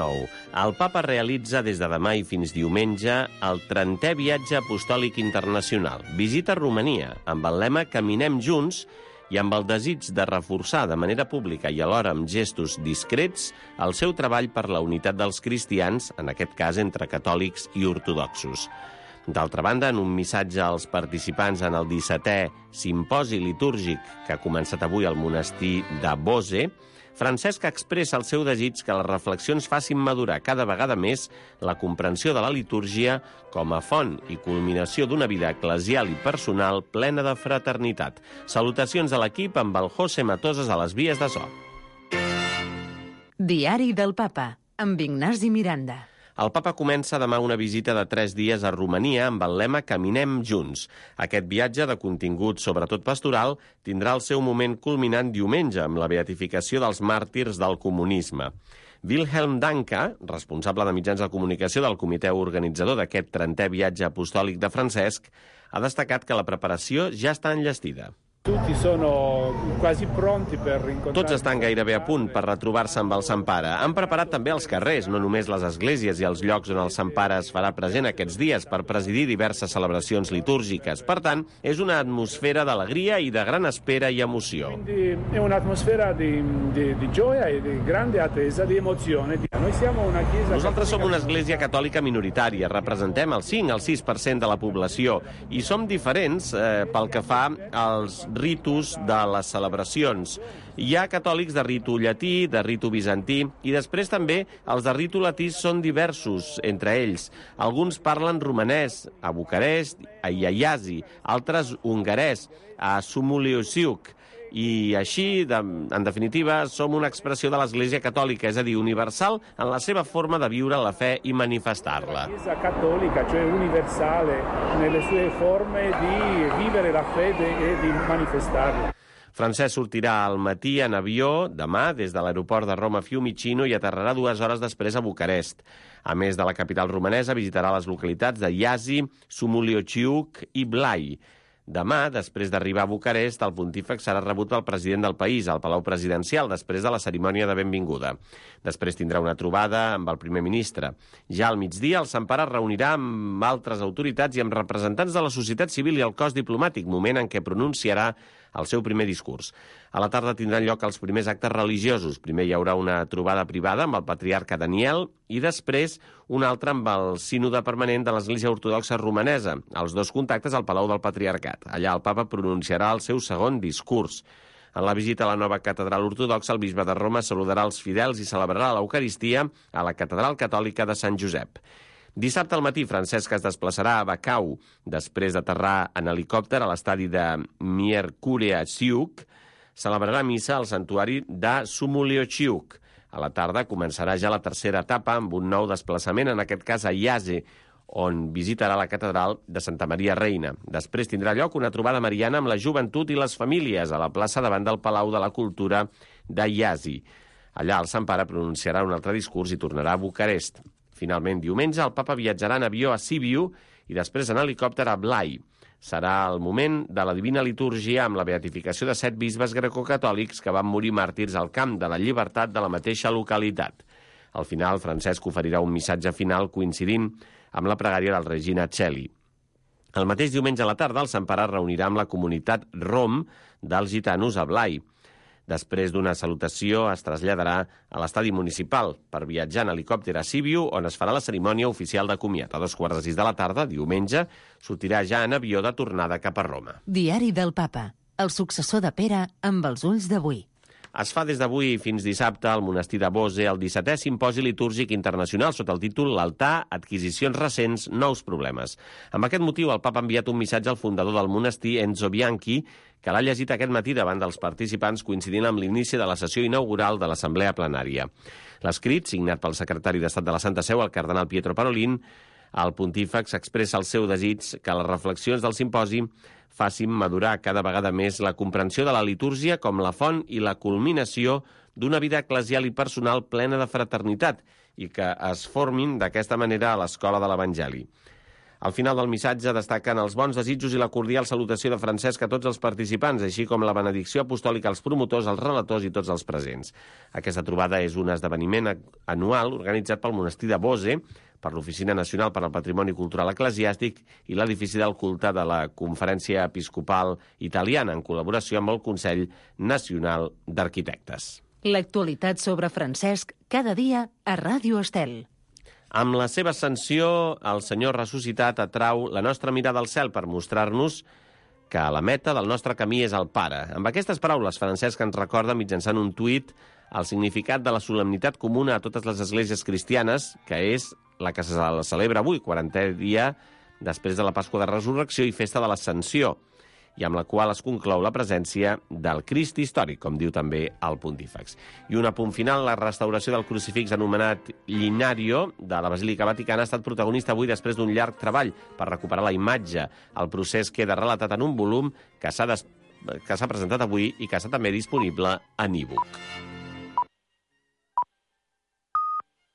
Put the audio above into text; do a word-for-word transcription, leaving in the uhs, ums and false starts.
nou. El papa realitza des de demà i fins diumenge el trentè viatge apostòlic internacional. Visita Romania, amb el lema Caminem junts i amb el desig de reforçar de manera pública i alhora amb gestos discrets el seu treball per la unitat dels cristians, en aquest cas entre catòlics i ortodoxos. D'altra banda, en un missatge als participants en el dissetè simposi litúrgic que ha començat avui al monestir de Bose, Francesc expressa el seu desig que les reflexions facin madurar cada vegada més la comprensió de la litúrgia com a font i culminació d'una vida eclesial i personal plena de fraternitat. Salutacions a l'equip amb el José Matosas a les vies de so. Diari del Papa, amb Ignasi Miranda. El papa comença demà una visita de tres dies a Romania amb el lema Caminem junts. Aquest viatge, de contingut sobretot pastoral, tindrà el seu moment culminant diumenge amb la beatificació dels màrtirs del comunisme. Wilhelm Danka, responsable de mitjans de comunicació del comitè organitzador d'aquest trentè viatge apostòlic de Francesc, ha destacat que la preparació ja està enllestida. Tots estan gairebé a punt per retrobar-se amb el Sant Pare. Han preparat també els carrers, no només les esglésies i els llocs on el Sant Pare es farà present aquests dies per presidir diverses celebracions litúrgiques. Per tant, és una atmosfera d'alegria i de gran espera i emoció. È un'atmosfera di, di, di gioia e di grande attesa, di emozione. Noi siamo una chiesa Nosaltres som una església catòlica minoritària, representem el cinc al sis per cent de la població i som diferents eh, pel que fa als ritus de les celebracions. Hi ha catòlics de ritu llatí, de ritu bizantí, i després també els de ritu latí són diversos entre ells. Alguns parlen romanès, a Bucarest, a Iaiazi, altres hongarès, a Sumuliusiuc, i així, de, en definitiva, som una expressió de l'Església Catòlica, és a dir, universal en la seva forma de viure la fe i manifestar-la. La Chiesa cattolica, cioè universale nelle sue forme di vivere la fede e di manifestarla. Francesc sortirà al matí en avió demà des de l'aeroport de Roma Fiumicino i aterrarà dues hores després a Bucarest. A més de la capital romanesa, visitarà les localitats de Iași, Sumuliociuc i Blai. Demà, després d'arribar a Bucarest, el pontífex serà rebut pel president del país, al Palau Presidencial, després de la cerimònia de benvinguda. Després tindrà una trobada amb el primer ministre. Ja al migdia, el Sant Pare es reunirà amb altres autoritats i amb representants de la societat civil i el cos diplomàtic, moment en què pronunciarà el seu primer discurs. A la tarda tindran lloc els primers actes religiosos. Primer hi haurà una trobada privada amb el patriarca Daniel i després una altra amb el sínode permanent de l'Església Ortodoxa Romanesa. Els dos contactes al Palau del Patriarcat. Allà el papa pronunciarà el seu segon discurs. En la visita a la nova catedral ortodoxa, el bisbe de Roma saludarà els fidels i celebrarà l'Eucaristia a la catedral catòlica de Sant Josep. Dissabte al matí, Francesc es desplaçarà a Bacău, després d'aterrar en helicòpter a l'estadi de Miercurea Ciuc, celebrarà missa al santuari de Sumuliociuc. A la tarda començarà ja la tercera etapa amb un nou desplaçament, en aquest cas a Iași, on visitarà la catedral de Santa Maria Reina. Després tindrà lloc una trobada mariana amb la joventut i les famílies a la plaça davant del Palau de la Cultura de Iași. Allà el Sant Pare pronunciarà un altre discurs i tornarà a Bucarest. Finalment, diumenge, el papa viatjarà en avió a Sibiu i després en helicòpter a Blai. Serà el moment de la Divina Litúrgia amb la beatificació de set bisbes grecocatòlics que van morir màrtirs al Camp de la Llibertat de la mateixa localitat. Al final, Francesc oferirà un missatge final coincidint amb la pregària del Regina Coeli. El mateix diumenge a la tarda, el Sant Pare es reunirà amb la comunitat rom dels gitanos a Blai. Després d'una salutació es traslladarà a l'estadi municipal per viatjar en helicòpter a Sibiu, on es farà la cerimònia oficial de comiat. A dos quarts de sis de la tarda, diumenge, sortirà ja en avió de tornada cap a Roma. Diari del Papa, el successor de Pere amb els ulls d'avui. Es fa des d'avui fins dissabte al monestir de Bose el dissetè simposi litúrgic internacional sota el títol L'altar, adquisicions recents, nous problemes. Amb aquest motiu, el papa ha enviat un missatge al fundador del monestir, Enzo Bianchi, que l'ha llegit aquest matí davant dels participants coincidint amb l'inici de la sessió inaugural de l'Assemblea Plenària. L'escrit, signat pel secretari d'Estat de la Santa Seu, el cardenal Pietro Parolin, el pontífex expressa el seu desig que les reflexions del simposi facin madurar cada vegada més la comprensió de la litúrgia com la font i la culminació d'una vida eclesial i personal plena de fraternitat i que es formin d'aquesta manera a l'escola de l'Evangeli. Al final del missatge destaquen els bons desitjos i la cordial salutació de Francesc a tots els participants, així com la benedicció apostòlica als promotors, als relators i tots els presents. Aquesta trobada és un esdeveniment anual organitzat pel monestir de Bose, per l'Oficina Nacional per al Patrimoni Cultural Eclesiàstic i l'edifici del culte de la Conferència Episcopal Italiana, en col·laboració amb el Consell Nacional d'Arquitectes. L'actualitat sobre Francesc cada dia a Ràdio Estel. Amb la seva ascensió, el Senyor ressuscitat atrau la nostra mirada al cel per mostrar-nos que la meta del nostre camí és el Pare. Amb aquestes paraules, Francesc ens recorda mitjançant un tuit el significat de la solemnitat comuna a totes les esglésies cristianes, que és la que se celebra avui, quarantè dia després de la Pasqua de Resurrecció i Festa de l'Ascensió, i amb la qual es conclou la presència del Crist històric, com diu també el Pontífex. I un apunt final, la restauració del crucifix anomenat Linario de la Basílica Vaticana ha estat protagonista avui després d'un llarg treball per recuperar la imatge. El procés queda relatat en un volum que s'ha des... que s'ha presentat avui i que està també disponible en e-book.